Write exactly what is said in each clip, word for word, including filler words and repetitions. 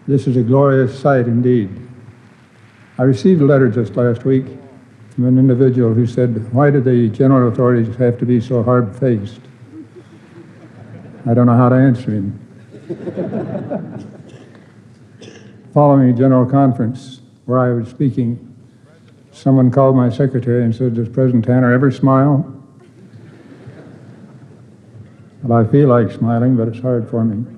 This is a glorious sight indeed. I received a letter just last week from an individual who said, why do the general authorities have to be so hard-faced? I don't know how to answer him. Following a general conference where I was speaking, someone called my secretary and said, does President Tanner ever smile? Well, I feel like smiling, but it's hard for me.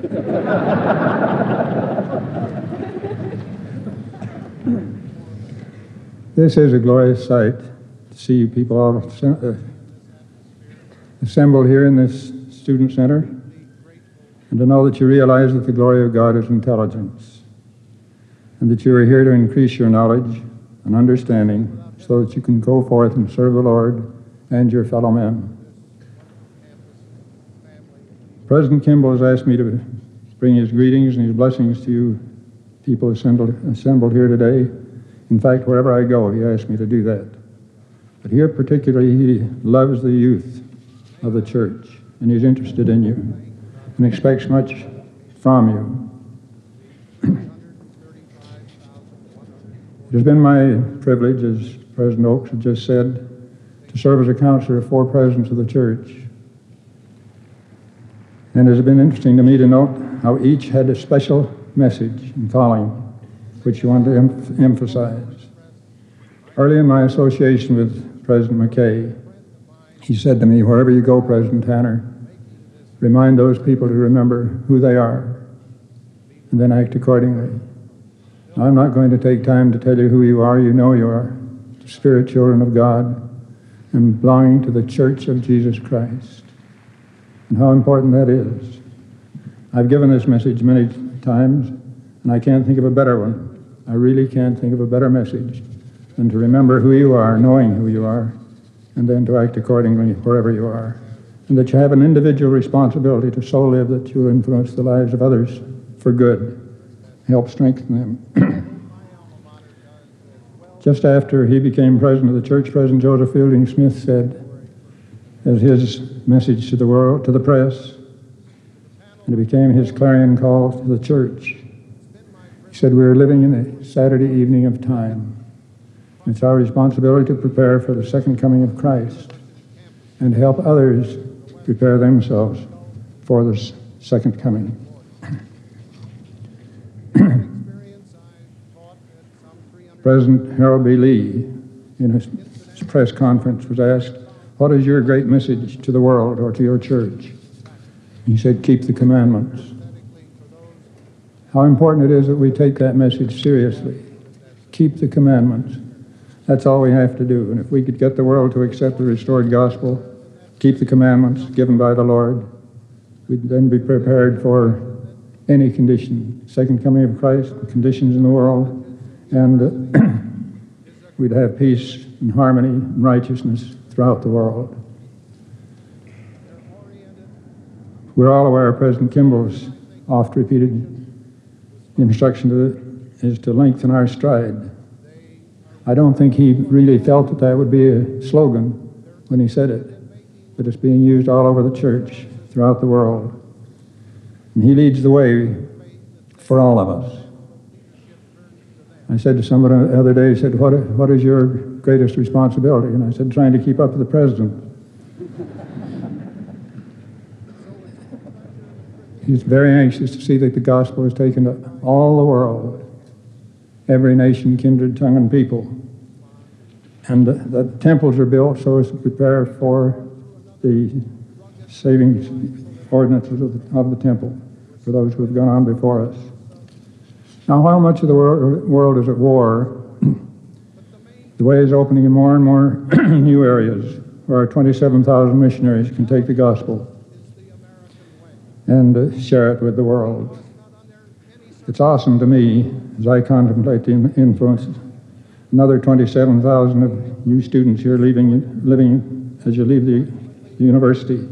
This is a glorious sight to see you people all uh, assembled here in this student center, and to know that you realize that the glory of God is intelligence, and that you are here to increase your knowledge and understanding so that you can go forth and serve the Lord and your fellow men. President Kimball has asked me to bring his greetings and his blessings to you people assembled, assembled here today. In fact, wherever I go, he asks me to do that. But here particularly, he loves the youth of the church, and he's interested in you and expects much from you. It has been my privilege, as President Oaks had just said, to serve as a counselor of four presidents of the church. And it has been interesting to me to note how each had a special message and calling which you want to em emphasize. Early in my association with President McKay, he said to me, wherever you go, President Tanner, remind those people to remember who they are and then act accordingly. Now, I'm not going to take time to tell you who you are. You know you are the spirit children of God and belonging to the Church of Jesus Christ, and how important that is. I've given this message many times, and I can't think of a better one. I really can't think of a better message than to remember who you are, knowing who you are, and then to act accordingly wherever you are. And that you have an individual responsibility to so live that you influence the lives of others for good, help strengthen them. Just after he became president of the church, President Joseph Fielding Smith said, as his message to the world, to the press, and it became his clarion call to the church. He said, we are living in a Saturday evening of time. It's our responsibility to prepare for the second coming of Christ and help others prepare themselves for this second coming. President Harold B. Lee, in his press conference, was asked, what is your great message to the world or to your church? He said, keep the commandments. How important it is that we take that message seriously. Keep the commandments. That's all we have to do. And if we could get the world to accept the restored gospel, keep the commandments given by the Lord, we'd then be prepared for any condition, second coming of Christ, conditions in the world, and uh, we'd have peace and harmony and righteousness throughout the world. We're all aware of President Kimball's oft-repeated instruction to the, is to lengthen our stride. I don't think he really felt that that would be a slogan when he said it, but it's being used all over the church throughout the world. And he leads the way for all of us. I said to somebody the other day, he said, what, what is your greatest responsibility? And I said, trying to keep up with the president. He's very anxious to see that the gospel is taken to all the world, every nation, kindred, tongue, and people. And the, the temples are built so as to prepare for the saving ordinances of the, of the temple for those who have gone on before us. Now, while much of the world, world is at war, the way is opening in more and more new areas where twenty-seven thousand missionaries can take the gospel and uh, share it with the world. It's awesome to me as I contemplate the influence. Another twenty-seven thousand of you students here leaving, living as you leave the, the university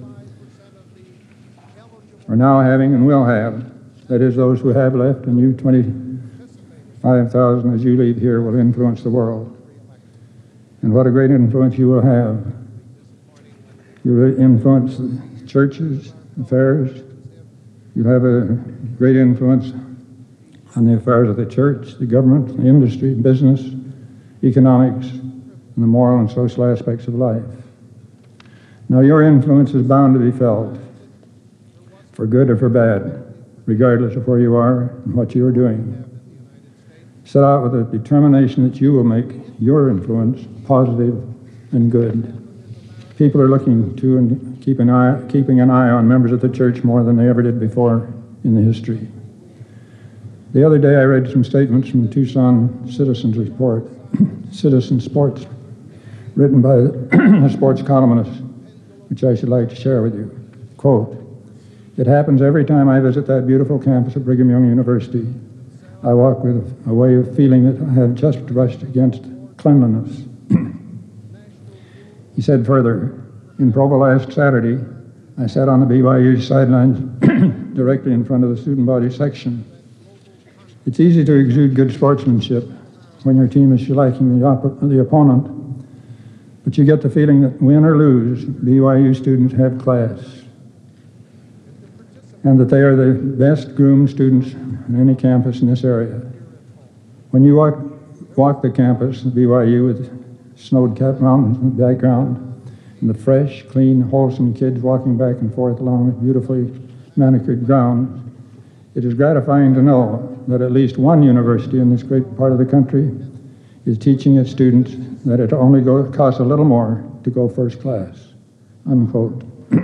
are now having and will have, that is, those who have left, and you twenty-five thousand as you leave here will influence the world. And what a great influence you will have. You will influence the churches, affairs. You'll have a great influence on the affairs of the church, the government, the industry, business, economics, and the moral and social aspects of life. Now, your influence is bound to be felt, for good or for bad, regardless of where you are and what you are doing. Set out with a determination that you will make your influence positive and good. People are looking to and keep an eye, keeping an eye on members of the church more than they ever did before in the history. The other day I read some statements from the Tucson Citizens Report, Citizen Sports, written by a sports columnist, which I should like to share with you. Quote, "It happens every time I visit that beautiful campus of Brigham Young University. I walk with a way of feeling that I have just brushed against cleanliness." He said further, "In Provo last Saturday, I sat on the B Y U sidelines directly in front of the student body section. It's easy to exude good sportsmanship when your team is shellacking the, op- the opponent, but you get the feeling that win or lose, B Y U students have class, and that they are the best groomed students on any campus in this area. When you walk, walk the campus of B Y U with snow-capped mountains in the background, and the fresh, clean, wholesome kids walking back and forth along the beautifully manicured grounds, it is gratifying to know that at least one university in this great part of the country is teaching its students that it only go, costs a little more to go first class." Unquote.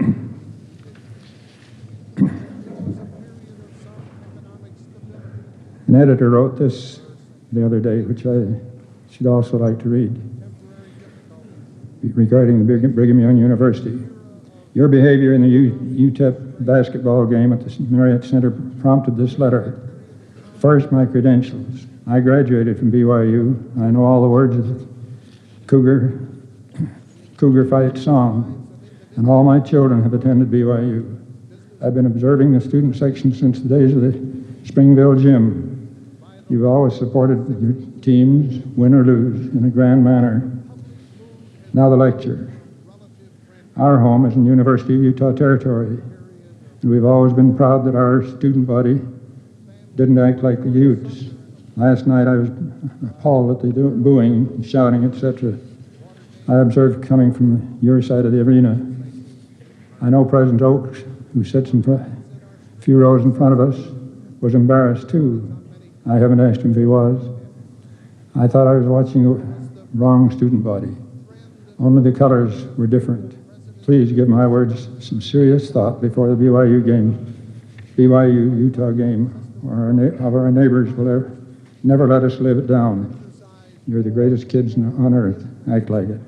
An editor wrote this the other day, which I should also like to read, regarding the Brigham Young University. "Your behavior in the U T E P basketball game at the Marriott Center prompted this letter. First, my credentials. I graduated from B Y U. I know all the words of the Cougar, Cougar Fight song, and all my children have attended B Y U. I've been observing the student section since the days of the Springville Gym. You've always supported your teams, win or lose, in a grand manner. Now the lecture. Our home is in the University of Utah Territory, and we've always been proud that our student body didn't act like the Utes. Last night I was appalled at the booing, shouting, et cetera I observed coming from your side of the arena. I know President Oaks, who sits in a few rows in front of us, was embarrassed too. I haven't asked him if he was. I thought I was watching a wrong student body. Only the colors were different. Please give my words some serious thought before the B Y U game, B Y U-Utah game, or our of our neighbors will ever, never let us live it down. You're the greatest kids on earth. Act like it."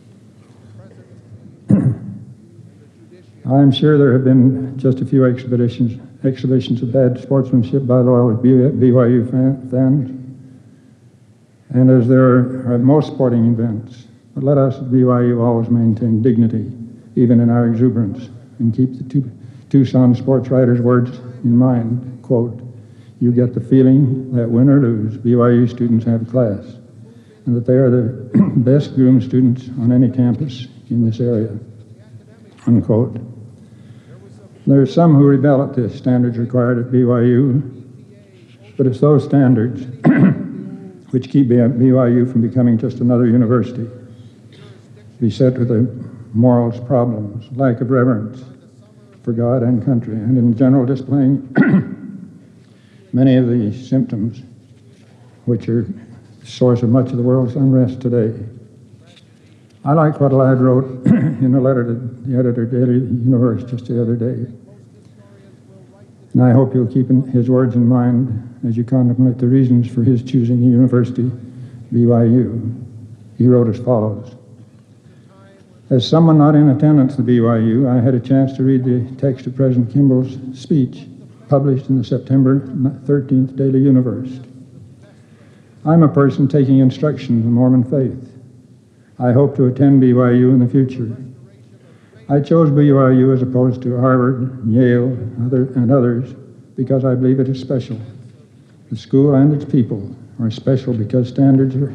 I'm sure there have been just a few expeditions, exhibitions of bad sportsmanship by loyal B Y U fan, fans, and as there are at most sporting events. But let us at B Y U always maintain dignity, even in our exuberance, and keep the Tucson sports writer's words in mind. Quote, "You get the feeling that win or lose, B Y U students have class, and that they are the best groomed students on any campus in this area." Unquote. There are some who rebel at the standards required at B Y U, but it's those standards which keep B Y U from becoming just another university, beset with the morals problems, lack of reverence for God and country, and in general displaying many of the symptoms which are the source of much of the world's unrest today. I like what a lad wrote in a letter to the editor of Daily Universe just the other day. And I hope you'll keep his words in mind as you contemplate the reasons for his choosing the university, B Y U. He wrote as follows. "As someone not in attendance at B Y U, I had a chance to read the text of President Kimball's speech, published in the September thirteenth Daily Universe. I'm a person taking instruction in the Mormon faith. I hope to attend B Y U in the future. I chose B Y U as opposed to Harvard, Yale, other, and others because I believe it is special. The school and its people are special because standards are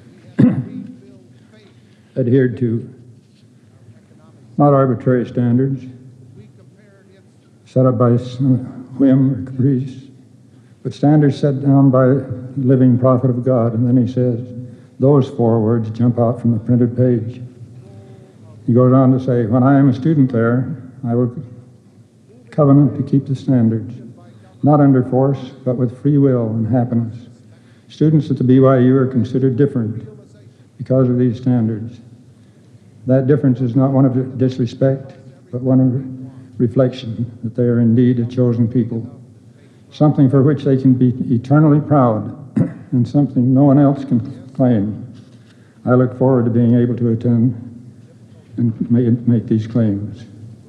adhered to, not arbitrary standards set up by some whim or caprice, but standards set down by the living prophet of God. And then he says, those four words jump out from the printed page. He goes on to say, when I am a student there, I will covenant to keep the standards, not under force, but with free will and happiness. Students at the B Y U are considered different because of these standards. That difference is not one of disrespect, but one of reflection that they are indeed a chosen people, something for which they can be eternally proud, and something no one else can claim. I look forward to being able to attend and make, make these claims.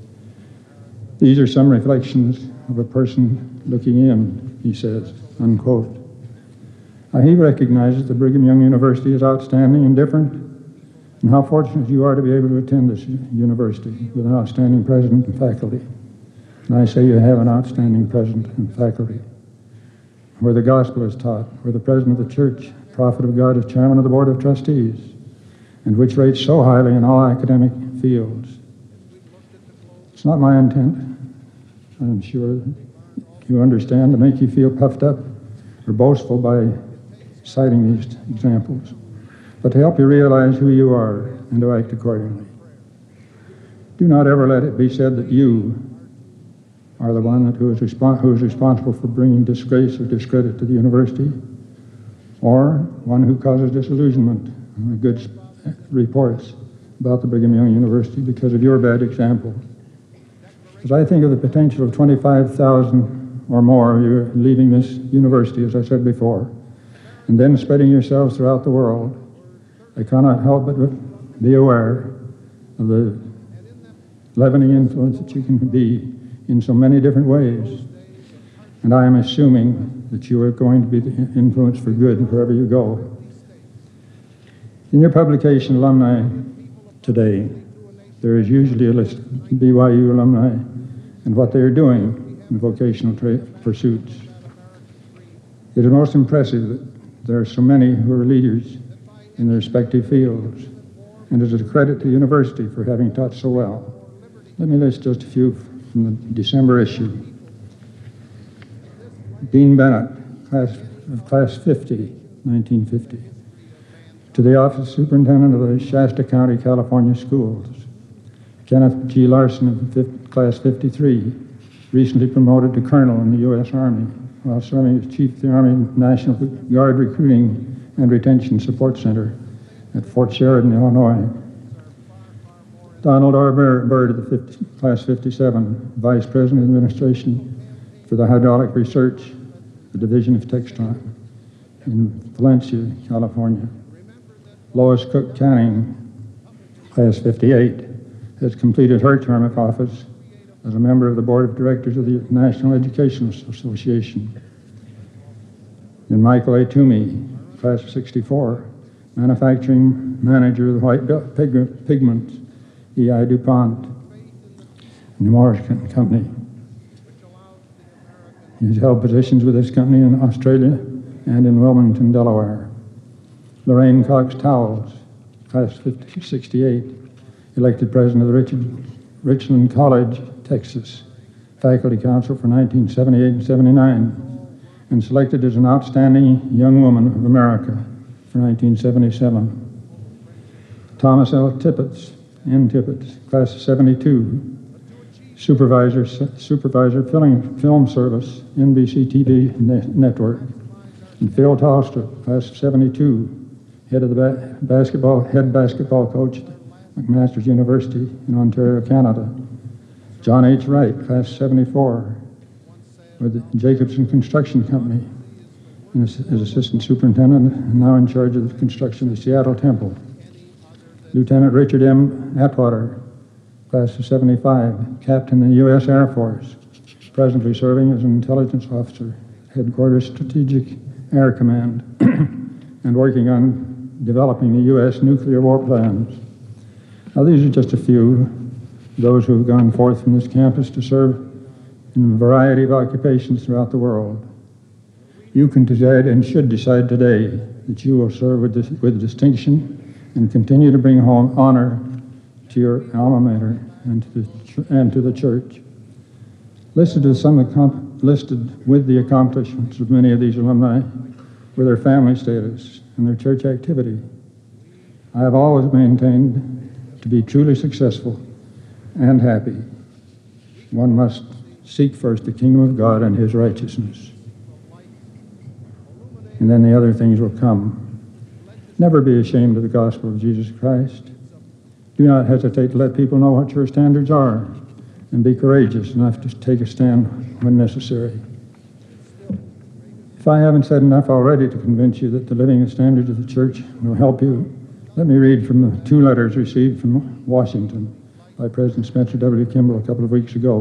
These are some reflections of a person looking in, he says, unquote. Now, he recognizes that Brigham Young University is outstanding and different, and how fortunate you are to be able to attend this university with an outstanding president and faculty. And I say you have an outstanding president and faculty, where the gospel is taught, where the president of the church, prophet of God, is chairman of the board of trustees, and which rates so highly in all academic fields. It's not my intent, I'm sure you understand, to make you feel puffed up or boastful by citing these examples, but to help you realize who you are and to act accordingly. Do not ever let it be said that you are the one that who is, respons- who is responsible for bringing disgrace or discredit to the university, or one who causes disillusionment with good reports about the Brigham Young University because of your bad example. As I think of the potential of twenty-five thousand or more of you leaving this university, as I said before, and then spreading yourselves throughout the world, I cannot help but be aware of the leavening influence that you can be in so many different ways. And I am assuming that you are going to be the influence for good wherever you go. In your publication, Alumni Today, there is usually a list of B Y U alumni and what they are doing in vocational tra- pursuits. It is most impressive that there are so many who are leaders in their respective fields, and it is a credit to the university for having taught so well. Let me list just a few from the December issue. Dean Bennett, class of class fifty, nineteen fifty. To the office superintendent of the Shasta County, California schools. Kenneth G. Larson of fifth, class fifty-three, recently promoted to colonel in the U S Army while serving as chief of the Army National Guard Recruiting and Retention Support Center at Fort Sheridan, Illinois. Donald R. Byrd of the fifty, class fifty-seven, vice president of administration for the hydraulic research, the Division of Textron in Valencia, California. Lois Cook Canning, class fifty-eight, has completed her term of office as a member of the board of directors of the National Education Association. And Michael A. Toomey, class of sixty-four, manufacturing manager of the White Pig- Pigments, E I DuPont, and the Morris Company. He's held positions with this company in Australia and in Wilmington, Delaware. Lorraine Cox Towles, class fifty, sixty-eight, elected president of the Richard, Richland College, Texas, faculty council for nineteen seventy-eight and seventy-nine, and selected as an outstanding young woman of America for nineteen seventy-seven. Thomas L. Tippett, N. Tippett, class of seventy-two, supervisor, supervisor film, film service, N B C T V ne- network. And Phil Tolster, class of seventy-two, head of the ba- basketball, head basketball coach at McMaster's University in Ontario, Canada. John H. Wright, class seventy-four, with the Jacobson Construction Company, and as, as assistant superintendent, and now in charge of the construction of the Seattle Temple. Lieutenant Richard M. Atwater, class of seventy-five, captain in the U S Air Force, presently serving as an intelligence officer, headquarters Strategic Air Command, and working on developing the U S nuclear war plans. Now, these are just a few, those who have gone forth from this campus to serve in a variety of occupations throughout the world. You can decide and should decide today that you will serve with, dis- with distinction and continue to bring home honor to your alma mater and to the, ch- and to the church. Listen to some of the comp- listed with the accomplishments of many of these alumni were their family status and their church activity. I have always maintained to be truly successful and happy, one must seek first the kingdom of God and his righteousness, and then the other things will come. Never be ashamed of the gospel of Jesus Christ. Do not hesitate to let people know what your standards are, and be courageous enough to take a stand when necessary. If I haven't said enough already to convince you that the living standards of the church will help you, let me read from the two letters received from Washington by President Spencer W. Kimball a couple of weeks ago.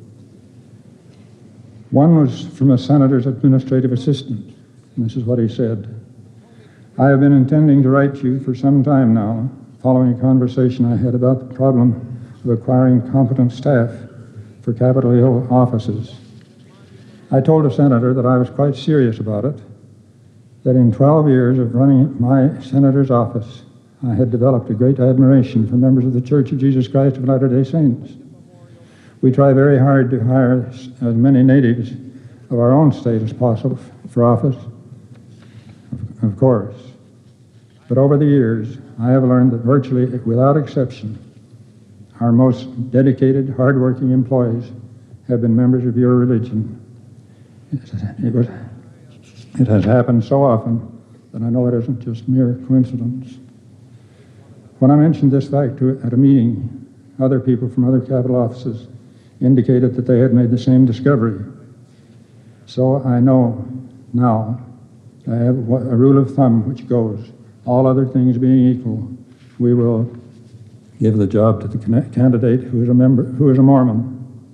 One was from a senator's administrative assistant, and this is what he said. I have been intending to write you for some time now, following a conversation I had about the problem of acquiring competent staff for Capitol Hill offices. I told a senator that I was quite serious about it, that in twelve years of running my senator's office, I had developed a great admiration for members of the Church of Jesus Christ of Latter-day Saints. We try very hard to hire as many natives of our own state as possible for office, of course. But over the years, I have learned that virtually without exception, our most dedicated, hard-working employees have been members of your religion. It, was, it has happened so often that I know it isn't just mere coincidence. When I mentioned this fact to, at a meeting, other people from other capital offices indicated that they had made the same discovery. So I know now I have a rule of thumb which goes, all other things being equal, we will give the job to the candidate who is a member, who is a Mormon.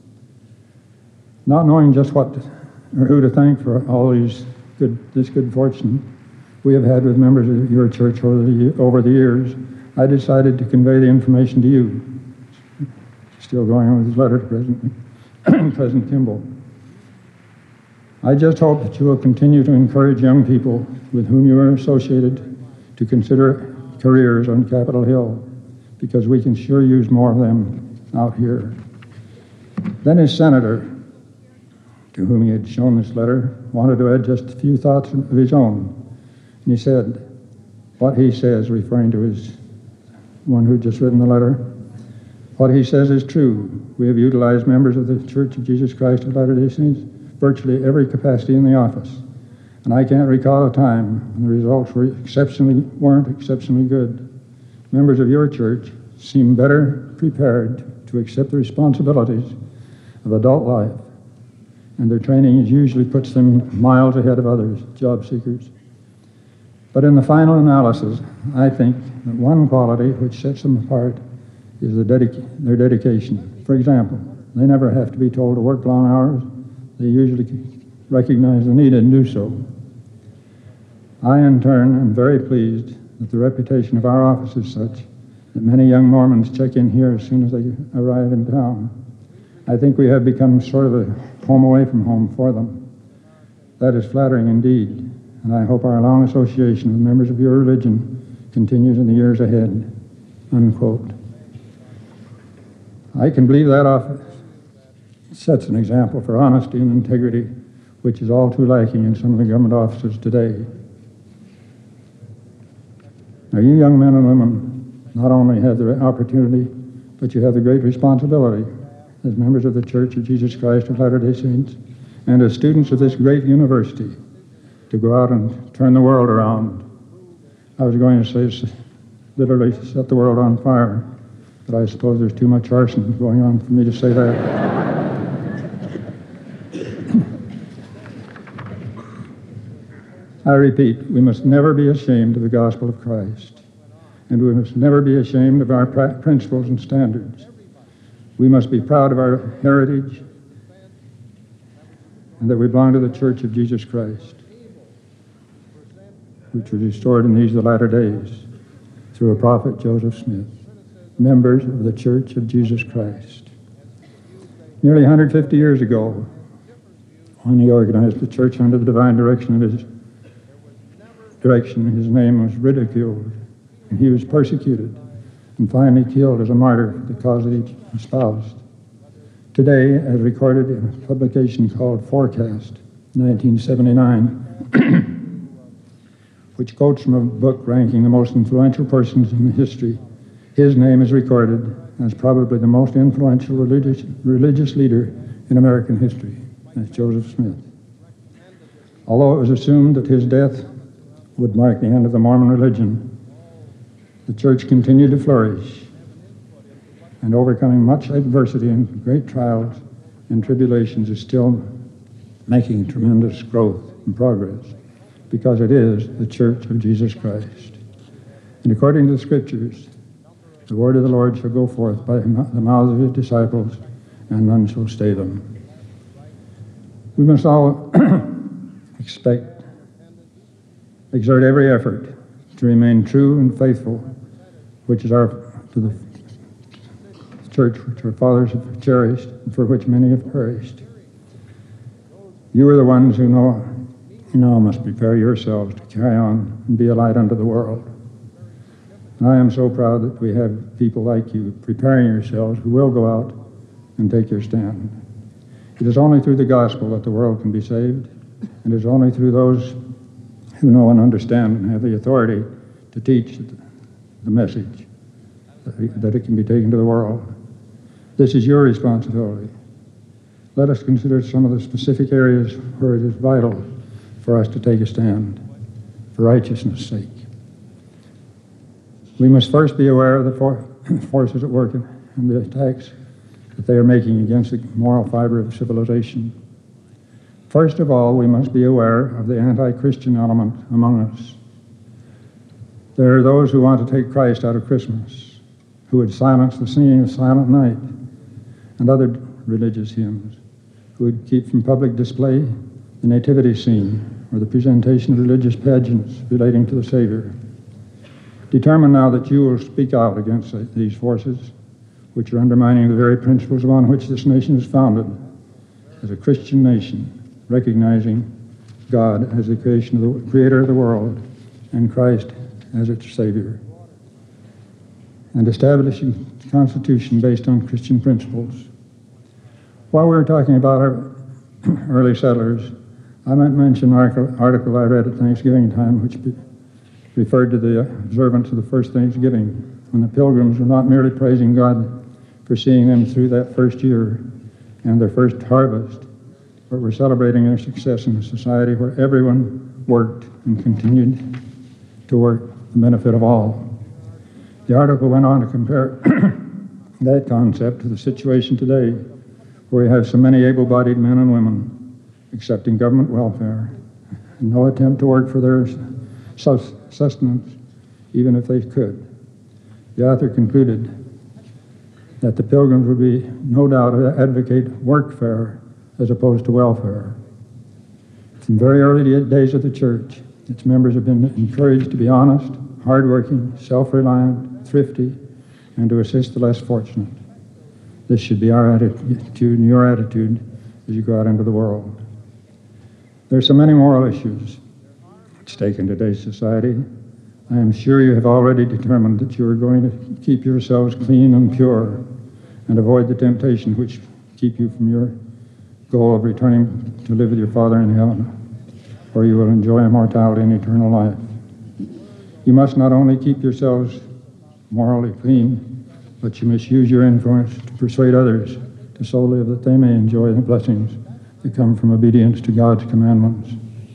Not knowing just what to, or who to thank for all these good, this good fortune we have had with members of your church over the, over the years, I decided to convey the information to you. Still going on with his letter to President, President Kimball. I just hope that you will continue to encourage young people with whom you are associated to consider careers on Capitol Hill, because we can sure use more of them out here. Then his senator, to whom he had shown this letter, wanted to add just a few thoughts of his own. And he said, what he says, referring to his one who'd just written the letter, what he says is true. We have utilized members of the Church of Jesus Christ of Latter-day Saints virtually every capacity in the office. And I can't recall a time when the results were exceptionally, weren't exceptionally good. Members of your church seem better prepared to accept the responsibilities of adult life, and their training usually puts them miles ahead of others, job seekers. But in the final analysis, I think that one quality which sets them apart is the dedica- their dedication. For example, they never have to be told to work long hours. They usually recognize the need and do so. I, in turn, am very pleased that the reputation of our office is such that many young Mormons check in here as soon as they arrive in town. I think we have become sort of a home away from home for them. That is flattering indeed, and I hope our long association with members of your religion continues in the years ahead." Unquote. I can believe that office sets an example for honesty and integrity, which is all too lacking in some of the government offices today. Now, you young men and women not only have the opportunity, but you have the great responsibility as members of the Church of Jesus Christ of Latter-day Saints and as students of this great university to go out and turn the world around. I was going to say literally set the world on fire, but I suppose there's too much arson going on for me to say that. I repeat, we must never be ashamed of the gospel of Christ, and we must never be ashamed of our principles and standards. We must be proud of our heritage and that we belong to the Church of Jesus Christ, which was restored in these the latter days through a prophet, Joseph Smith, members of the Church of Jesus Christ. Nearly one hundred fifty years ago, when he organized the church under the divine direction of his direction, his name was ridiculed, and he was persecuted and finally killed as a martyr for the cause that he espoused. Today, as recorded in a publication called Forecast, nineteen seventy-nine, which quotes from a book ranking the most influential persons in history, his name is recorded as probably the most influential religious, religious leader in American history. That's Joseph Smith. Although it was assumed that his death would mark the end of the Mormon religion, the church continued to flourish, and overcoming much adversity and great trials and tribulations is still making tremendous growth and progress, because it is the Church of Jesus Christ. And according to the Scriptures, the word of the Lord shall go forth by the mouths of his disciples, and none shall stay them. We must all expect, exert every effort to remain true and faithful, which is our, to the church which our fathers have cherished and for which many have perished. You are the ones who know, you now must prepare yourselves to carry on and be a light unto the world. And I am so proud that we have people like you preparing yourselves who will go out and take your stand. It is only through the gospel that the world can be saved, and it is only through those who know and understand and have the authority to teach the message that it can be taken to the world. This is your responsibility. Let us consider some of the specific areas where it is vital for us to take a stand for righteousness' sake. We must first be aware of the for forces at work and the attacks that they are making against the moral fiber of civilization. First of all, we must be aware of the anti-Christian element among us. There are those who want to take Christ out of Christmas, who would silence the singing of Silent Night and other religious hymns, who would keep from public display the nativity scene or the presentation of religious pageants relating to the Savior. Determine now that you will speak out against these forces, which are undermining the very principles upon which this nation is founded as a Christian nation, recognizing God as the creation of the creator of the world and Christ as its Savior, and establishing a constitution based on Christian principles. While we were talking about our early settlers, I might mention an article, article I read at Thanksgiving time, which be, referred to the observance of the first Thanksgiving, when the Pilgrims were not merely praising God for seeing them through that first year and their first harvest, but were celebrating their success in a society where everyone worked and continued to work for the benefit of all. The article went on to compare that concept to the situation today, where we have so many able-bodied men and women accepting government welfare and no attempt to work for their sustenance, even if they could. The author concluded that the Pilgrims would be, no doubt, advocate workfare as opposed to welfare. From very early days of the church, its members have been encouraged to be honest, hardworking, self-reliant, thrifty, and to assist the less fortunate. This should be our attitude and your attitude as you go out into the world. There are so many moral issues at stake in today's society. I am sure you have already determined that you are going to keep yourselves clean and pure and avoid the temptation which keep you from your goal of returning to live with your Father in heaven, where you will enjoy immortality and eternal life. You must not only keep yourselves morally clean, but you must use your influence to persuade others to so live that they may enjoy the blessings that come from obedience to God's commandments.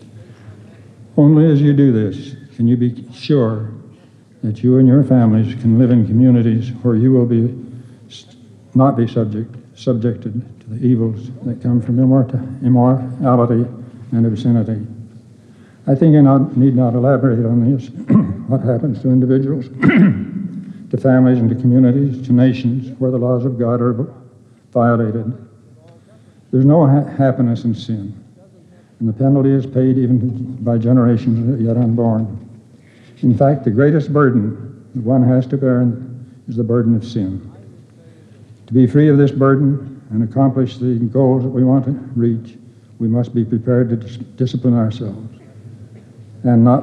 Only as you do this can you be sure that you and your families can live in communities where you will be not be subject subjected to the evils that come from immorality and obscenity. I think I not, need not elaborate on this, what happens to individuals, to families and to communities, to nations where the laws of God are violated. There's no ha happiness in sin, and the penalty is paid even by generations yet unborn. In fact, the greatest burden that one has to bear is the burden of sin. To be free of this burden and accomplish the goals that we want to reach, we must be prepared to dis discipline ourselves and not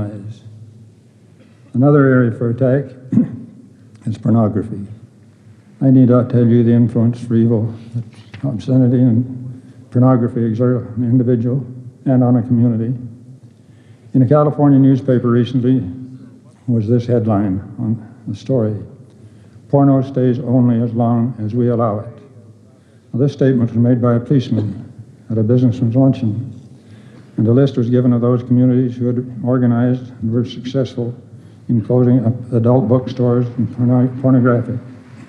rationalize. Another area for attack is pornography. I need not tell you the influence for evil that obscenity and pornography exert on an individual and on a community. In a California newspaper recently was this headline on the story: "Porno stays only as long as we allow it." Now, this statement was made by a policeman at a businessman's luncheon, and a list was given of those communities who had organized and were successful in closing up adult bookstores and porno pornographic.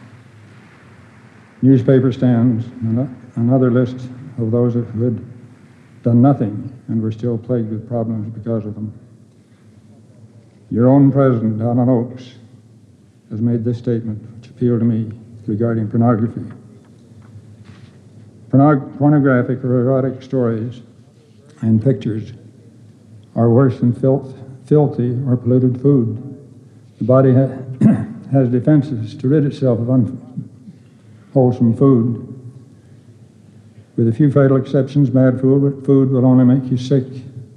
Newspaper stands, and another list of those who had done nothing and were still plagued with problems because of them. Your own president, Donald Oaks, has made this statement, which appealed to me, regarding pornography. Pornog pornographic or erotic stories and pictures are worse than filth, filthy or polluted food. The body ha has defenses to rid itself of unwholesome food. With a few fatal exceptions, bad food, food will only make you sick,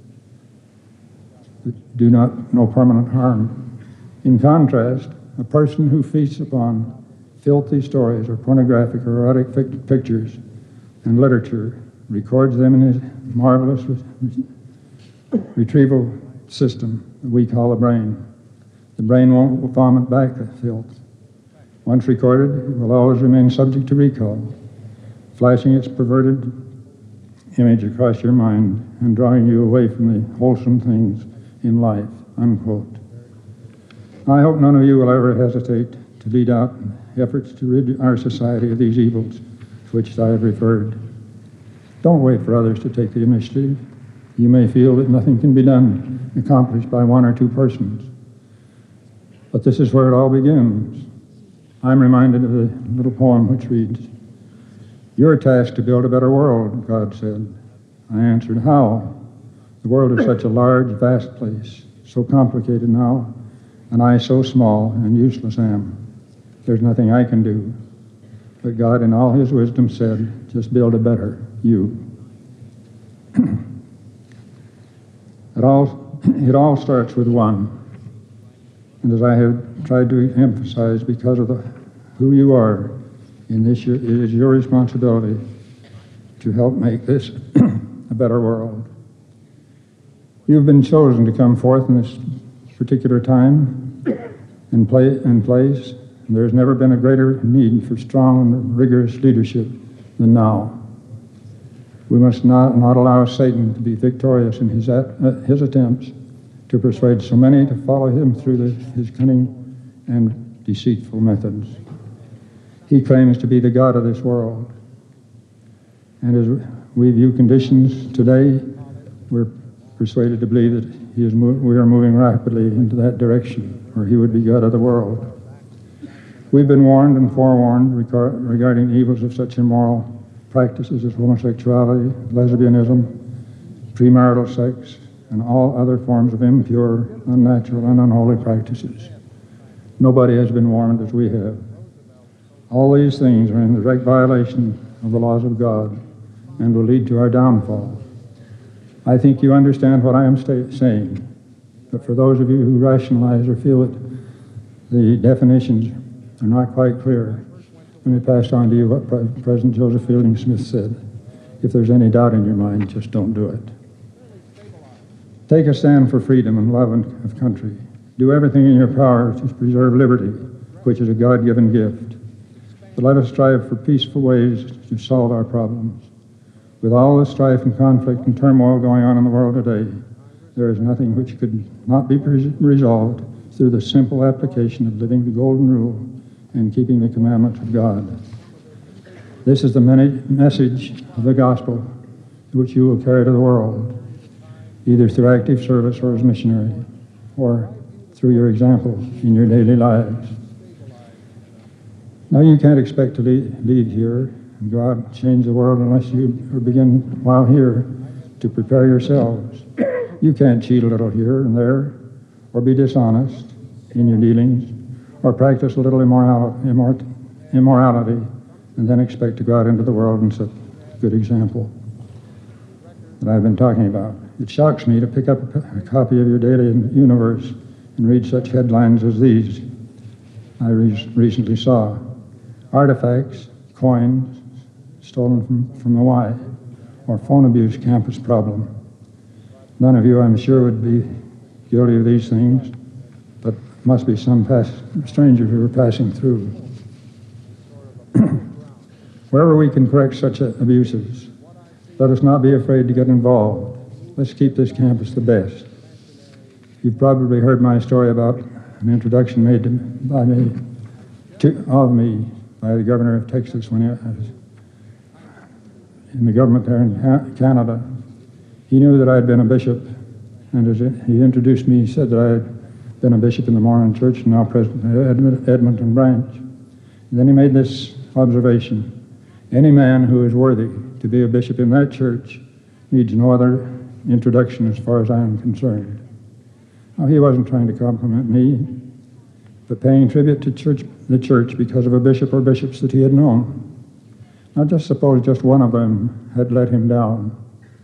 but do not no permanent harm. In contrast, a person who feasts upon filthy stories or pornographic or erotic pictures and literature, records them in his marvelous retrieval system that we call the brain. The brain won't vomit back the filth. Once recorded, it will always remain subject to recall, flashing its perverted image across your mind and drawing you away from the wholesome things in life, unquote. I hope none of you will ever hesitate to lead out efforts to rid our society of these evils to which I have referred. Don't wait for others to take the initiative. You may feel that nothing can be done, accomplished by one or two persons. But this is where it all begins. I'm reminded of the little poem which reads, "Your task to build a better world," God said. I answered, "How? The world is such a large, vast place, so complicated now, and I so small and useless am. There's nothing I can do." But God, in all his wisdom, said, "Just build a better you." It all, it all starts with one. And as I have tried to emphasize, because of the, who you are in this, it is your responsibility to help make this a better world. You've been chosen to come forth in this particular time and, play, and place. And there's never been a greater need for strong and rigorous leadership than now. We must not, not allow Satan to be victorious in his, at, uh, his attempts to persuade so many to follow him through the, his cunning and deceitful methods. He claims to be the God of this world. And as we view conditions today, we're persuaded to believe that he is we are moving rapidly into that direction, where he would be God of the world. We've been warned and forewarned regarding the evils of such immoral practices as homosexuality, lesbianism, premarital sex, and all other forms of impure, unnatural, and unholy practices. Nobody has been warned as we have. All these things are in direct violation of the laws of God and will lead to our downfall. I think you understand what I am saying, but for those of you who rationalize or feel that the definitions are not quite clear, let me pass on to you what Pre President Joseph Fielding Smith said. If there's any doubt in your mind, just don't do it. Take a stand for freedom and love of country. Do everything in your power to preserve liberty, which is a God-given gift. But let us strive for peaceful ways to solve our problems. With all the strife and conflict and turmoil going on in the world today, there is nothing which could not be resolved through the simple application of living the golden rule and keeping the commandments of God. This is the message of the gospel which you will carry to the world, either through active service or as missionary, or through your example in your daily lives. Now, you can't expect to lead, lead here and go out and change the world unless you begin while here to prepare yourselves. You can't cheat a little here and there, or be dishonest in your dealings, or practice a little immorality, immorality and then expect to go out into the world and set a good example that I've been talking about. It shocks me to pick up a copy of your daily universe and read such headlines as these I re recently saw. artifacts, coins stolen from, from the Y, or phone abuse campus problem. None of you, I'm sure, would be guilty of these things, but must be some pass strangers who are passing through. Wherever we can correct such abuses, let us not be afraid to get involved. Let's keep this campus the best. You've probably heard my story about an introduction made to, by me, to, of me by the governor of Texas when I was in the government there in Canada. He knew that I had been a bishop, and as he introduced me, he said that I had been a bishop in the Mormon Church and now president of Edmonton branch. And then he made this observation: any man who is worthy to be a bishop in that church needs no other introduction as far as I am concerned. Now, he wasn't trying to compliment me, but paying tribute to church, the church because of a bishop or bishops that he had known. Now, just suppose just one of them had let him down.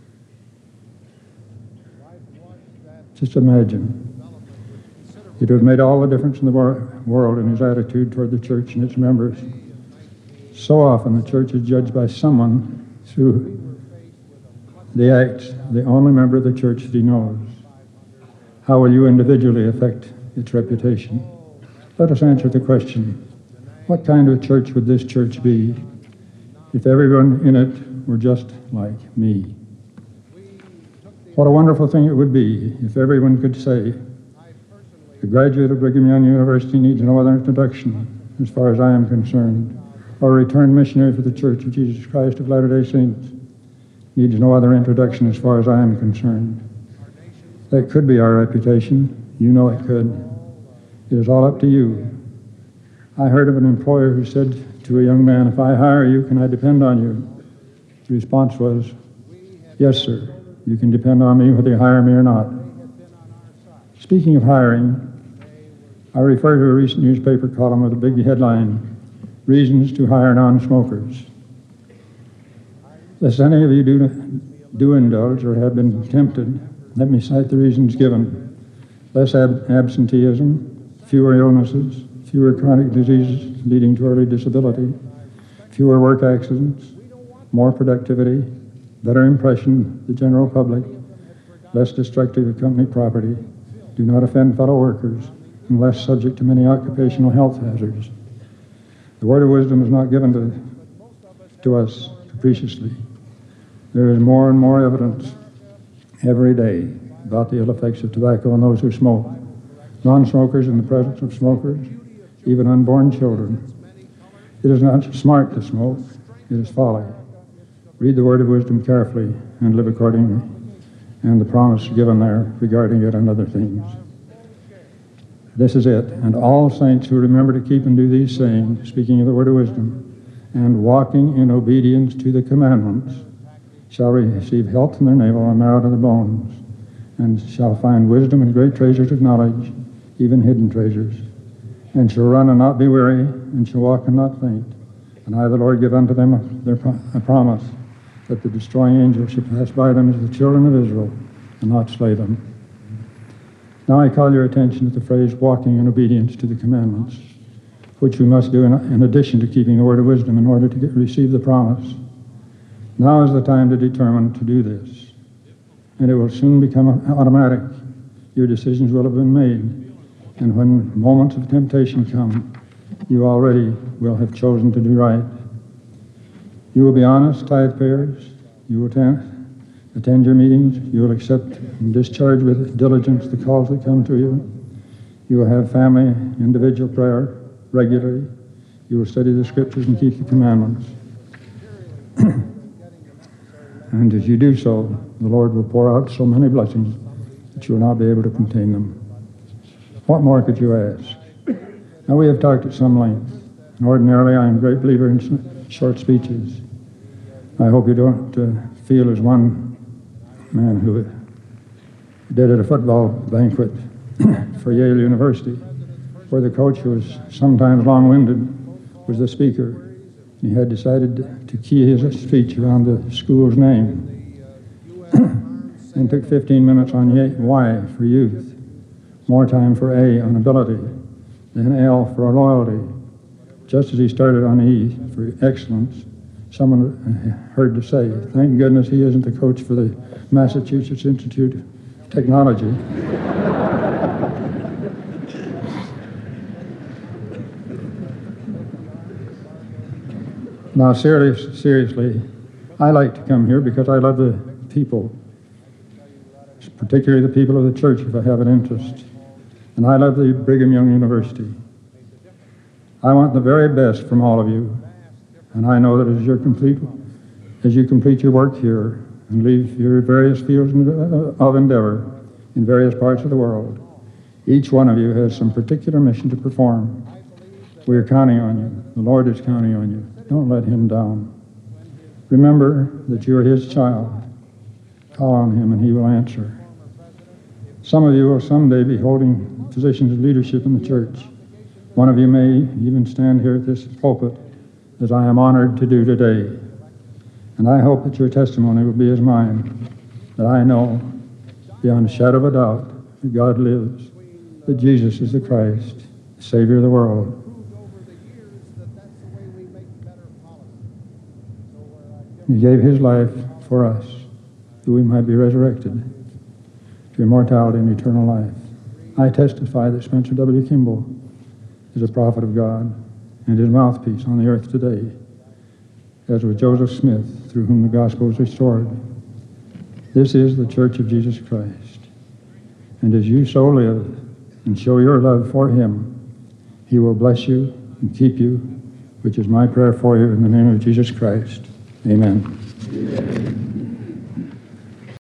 Just imagine. It would have made all the difference in the wor world in his attitude toward the church and its members. So often the church is judged by someone through the acts of the only member of the church that he knows. How will you individually affect its reputation? Let us answer the question: what kind of church would this church be if everyone in it were just like me? What a wonderful thing it would be if everyone could say, the graduate of Brigham Young University needs no other introduction as far as I am concerned, or a returned missionary for the Church of Jesus Christ of Latter-day Saints needs no other introduction as far as I am concerned. That could be our reputation. You know it could. It is all up to you. I heard of an employer who said to a young man, if I hire you, can I depend on you? The response was, yes, sir. You can depend on me whether you hire me or not. Speaking of hiring, I refer to a recent newspaper column with a big headline, Reasons to Hire Non-Smokers. Lest any of you do, do indulge or have been tempted, let me cite the reasons given. Less ab absenteeism, fewer illnesses, fewer chronic diseases leading to early disability, fewer work accidents, more productivity, better impression of the general public, less destructive of company property, do not offend fellow workers, and less subject to many occupational health hazards. The word of wisdom is not given to, to us capriciously. There is more and more evidence every day about the ill effects of tobacco on those who smoke, non-smokers in the presence of smokers, even unborn children. It is not smart to smoke, it is folly. Read the word of wisdom carefully and live accordingly, and the promise given there regarding it and other things. This is it. And all saints who remember to keep and do these sayings, speaking of the word of wisdom, and walking in obedience to the commandments, shall receive health in their navel and marrow to the bones, and shall find wisdom and great treasures of knowledge, even hidden treasures, and shall run and not be weary, and shall walk and not faint. And I, the Lord, give unto them a, their, a promise, that the destroying angel shall pass by them as the children of Israel, and not slay them. Now I call your attention to the phrase, walking in obedience to the commandments, which we must do in, in addition to keeping the word of wisdom in order to get, receive the promise. Now is the time to determine to do this, and it will soon become automatic. Your decisions will have been made, and when moments of temptation come, you already will have chosen to do right. You will be honest tithe payers. You will attend, attend your meetings. You will accept and discharge with diligence the calls that come to you. You will have family, individual prayer regularly. You will study the scriptures and keep the commandments. And as you do so, the Lord will pour out so many blessings that you will not be able to contain them. What more could you ask? Now, we have talked at some length, and ordinarily I am a great believer in short speeches. I hope you don't uh, feel as one man who did at a football banquet for Yale University, where the coach, who was sometimes long-winded, was the speaker. He had decided to key his speech around the school's name and took fifteen minutes on Y for youth, more time for A on ability, then L for loyalty, just as he started on E for excellence, someone heard to say, thank goodness he isn't the coach for the Massachusetts Institute of Technology. Now, seriously, seriously, I like to come here because I love the people, particularly the people of the church, if I have an interest. And I love the Brigham Young University. I want the very best from all of you. And I know that as, your complete, as you complete your work here and leave your various fields of endeavor in various parts of the world, each one of you has some particular mission to perform. We are counting on you. The Lord is counting on you. Don't let him down. Remember that you are his child. Call on him and he will answer. Some of you will someday be holding positions of leadership in the church. One of you may even stand here at this pulpit, as I am honored to do today. And I hope that your testimony will be as mine, that I know beyond a shadow of a doubt that God lives, that Jesus is the Christ, the Savior of the world. He gave his life for us, that we might be resurrected to immortality and eternal life. I testify that Spencer W. Kimball is a prophet of God and his mouthpiece on the earth today, as was Joseph Smith, through whom the gospel was restored. This is the Church of Jesus Christ. And as you so live and show your love for him, he will bless you and keep you, which is my prayer for you in the name of Jesus Christ. Amen. Amen.